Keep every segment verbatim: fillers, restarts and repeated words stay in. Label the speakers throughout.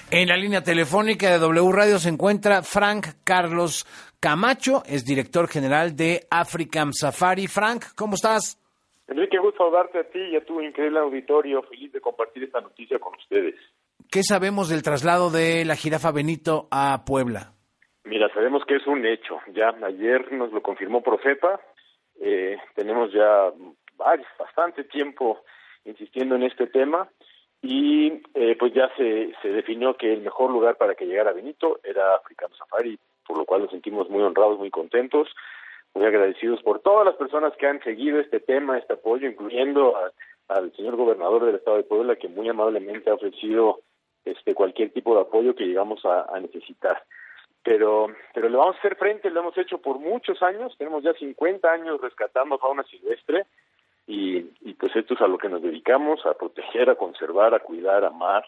Speaker 1: En la línea telefónica de W Radio se encuentra Frank Carlos Camacho, es director general de African Safari. Frank, ¿cómo estás?
Speaker 2: Enrique, gusto saludarte a ti y a tu increíble auditorio. Feliz de compartir esta noticia con ustedes.
Speaker 1: ¿Qué sabemos del traslado de la jirafa Benito a Puebla?
Speaker 2: Mira, sabemos que es un hecho. Ya ayer nos lo confirmó Profepa. Eh, tenemos ya bastante tiempo insistiendo en este tema y eh, pues ya se, se definió que el mejor lugar para que llegara Benito era African Safari, por lo cual nos sentimos muy honrados, muy contentos, muy agradecidos por todas las personas que han seguido este tema, este apoyo, incluyendo a, al señor gobernador del estado de Puebla, que muy amablemente ha ofrecido este cualquier tipo de apoyo que llegamos a, a necesitar. Pero pero le vamos a hacer frente, lo hemos hecho por muchos años, tenemos ya cincuenta años rescatando fauna silvestre y, y pues esto es a lo que nos dedicamos, a proteger, a conservar, a cuidar, a amar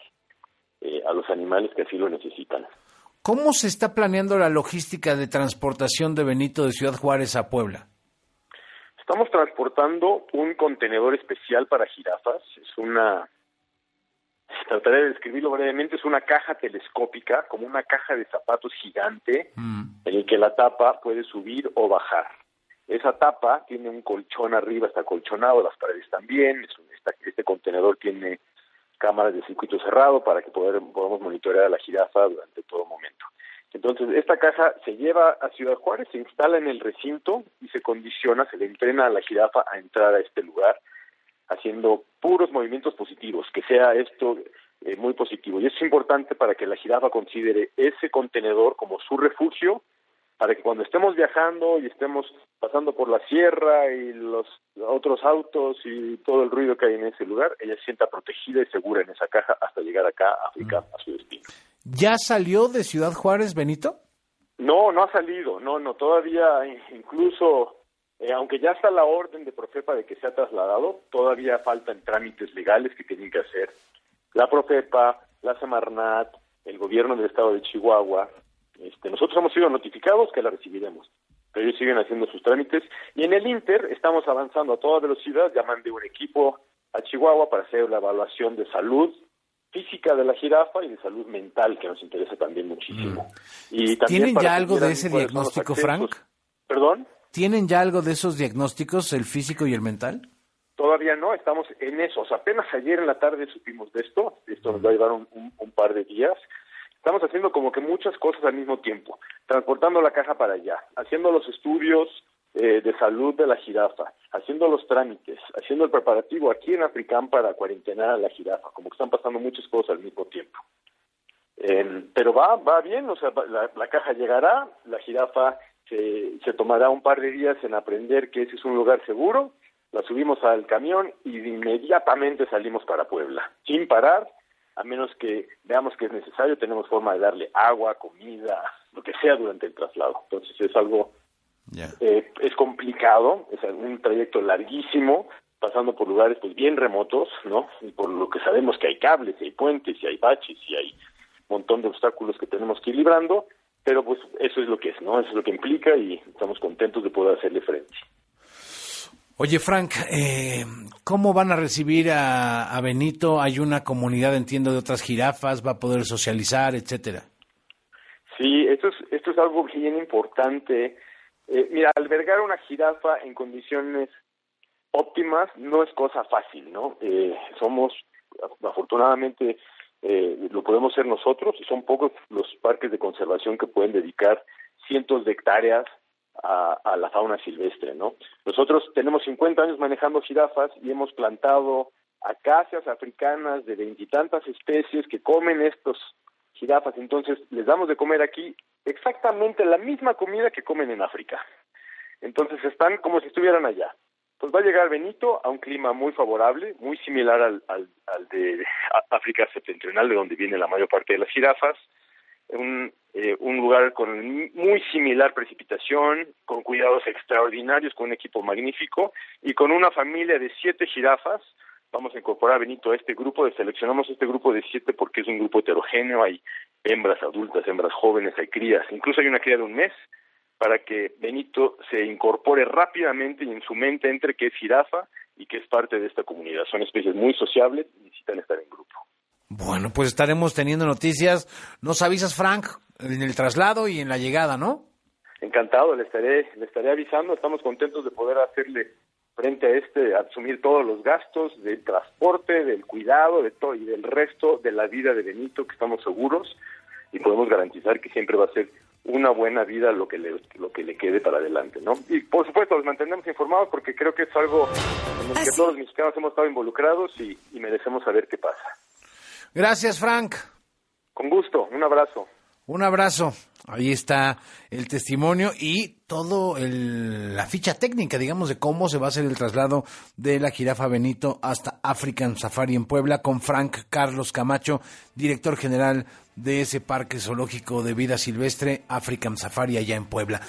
Speaker 2: eh, a los animales que así lo necesitan.
Speaker 1: ¿Cómo se está planeando la logística de transportación de Benito de Ciudad Juárez a Puebla?
Speaker 2: Estamos transportando un contenedor especial para jirafas, es una... Trataré de describirlo brevemente, es una caja telescópica, como una caja de zapatos gigante, mm. en el que la tapa puede subir o bajar. Esa tapa tiene un colchón arriba, está acolchonado, las paredes también, es un, esta, este contenedor tiene cámaras de circuito cerrado para que poder, podamos monitorear a la jirafa durante todo momento. Entonces, esta caja se lleva a Ciudad Juárez, se instala en el recinto y se condiciona, se le entrena a la jirafa a entrar a este lugar, haciendo puros movimientos positivos, que sea esto eh, muy positivo. Y eso es importante para que la jirafa considere ese contenedor como su refugio, para que cuando estemos viajando y estemos pasando por la sierra y los otros autos y todo el ruido que hay en ese lugar, ella se sienta protegida y segura en esa caja hasta llegar acá a África, mm. a su destino.
Speaker 1: ¿Ya salió de Ciudad Juárez, Benito?
Speaker 2: No, no ha salido, no, no, todavía incluso... Eh, aunque ya está la orden de Profepa de que sea trasladado, todavía faltan trámites legales que tienen que hacer la Profepa, la Semarnat, el gobierno del estado de Chihuahua. Este, nosotros hemos sido notificados que la recibiremos, pero ellos siguen haciendo sus trámites. Y en el Inter estamos avanzando a toda velocidad. Ya mandé un equipo a Chihuahua para hacer la evaluación de salud física de la jirafa y de salud mental, que nos interesa también muchísimo.
Speaker 1: Mm.
Speaker 2: Y también
Speaker 1: ¿Tienen ya algo de ese diagnóstico, Frank?
Speaker 2: ¿Perdón?
Speaker 1: ¿Tienen ya algo de esos diagnósticos, el físico y el mental?
Speaker 2: Todavía no, estamos en eso. O sea, apenas ayer en la tarde supimos de esto. Esto nos va a llevar un, un, un par de días. Estamos haciendo como que muchas cosas al mismo tiempo. Transportando la caja para allá, haciendo los estudios eh, de salud de la jirafa, haciendo los trámites, haciendo el preparativo aquí en African para cuarentenar a la jirafa. Como que están pasando muchas cosas al mismo tiempo. Eh, pero va, va bien, o sea, la, la caja llegará, la jirafa... Se, se tomará un par de días en aprender que ese es un lugar seguro, la subimos al camión y inmediatamente salimos para Puebla, sin parar, a menos que veamos que es necesario, tenemos forma de darle agua, comida, lo que sea durante el traslado. Entonces es algo, yeah. eh, es complicado, es un trayecto larguísimo, pasando por lugares pues bien remotos, ¿no? Y por lo que sabemos que hay cables, y hay puentes, y hay baches, y hay un montón de obstáculos que tenemos que ir librando. Pero pues eso es lo que es, ¿no? Eso es lo que implica y estamos contentos de poder hacerle frente.
Speaker 1: Oye, Frank, eh, ¿cómo van a recibir a, a Benito? Hay una comunidad, entiendo, de otras jirafas, va a poder socializar, etcétera.
Speaker 2: Sí, esto es, esto es algo bien importante. Eh, mira, albergar una jirafa en condiciones óptimas no es cosa fácil, ¿no? Eh, somos, afortunadamente... Eh, lo podemos hacer nosotros y son pocos los parques de conservación que pueden dedicar cientos de hectáreas a, a la fauna silvestre, ¿no? Nosotros tenemos cincuenta años manejando jirafas y hemos plantado acacias africanas de veintitantas especies que comen estos jirafas, entonces les damos de comer aquí exactamente la misma comida que comen en África. Entonces están como si estuvieran allá. Pues va a llegar Benito a un clima muy favorable, muy similar al, al, al de África septentrional, de donde viene la mayor parte de las jirafas, un, eh, un lugar con muy similar precipitación, con cuidados extraordinarios, con un equipo magnífico, y con una familia de siete jirafas. Vamos a incorporar a Benito a este grupo, seleccionamos este grupo de siete porque es un grupo heterogéneo, hay hembras adultas, hembras jóvenes, hay crías, incluso hay una cría de un mes, para que Benito se incorpore rápidamente y en su mente entre que es jirafa y que es parte de esta comunidad. Son especies muy sociables y necesitan estar en grupo.
Speaker 1: Bueno, pues estaremos teniendo noticias. Nos avisas, Frank, en el traslado y en la llegada, ¿no?
Speaker 2: Encantado, le estaré, le estaré avisando. Estamos contentos de poder hacerle frente a este, asumir todos los gastos del transporte, del cuidado, de todo y del resto de la vida de Benito, que estamos seguros y podemos garantizar que siempre va a ser una buena vida lo que le lo que le quede para adelante, ¿no? Y por supuesto los mantenemos informados porque creo que es algo en lo que
Speaker 3: Así.
Speaker 2: todos los mexicanos hemos estado involucrados y, y merecemos saber qué pasa.
Speaker 1: Gracias, Frank.
Speaker 2: Con gusto, un abrazo.
Speaker 1: Un abrazo. Ahí está el testimonio y todo el, la ficha técnica, digamos, de cómo se va a hacer el traslado de la jirafa Benito hasta African Safari en Puebla con Frank Carlos Camacho, director general de ese parque zoológico de vida silvestre African Safari allá en Puebla.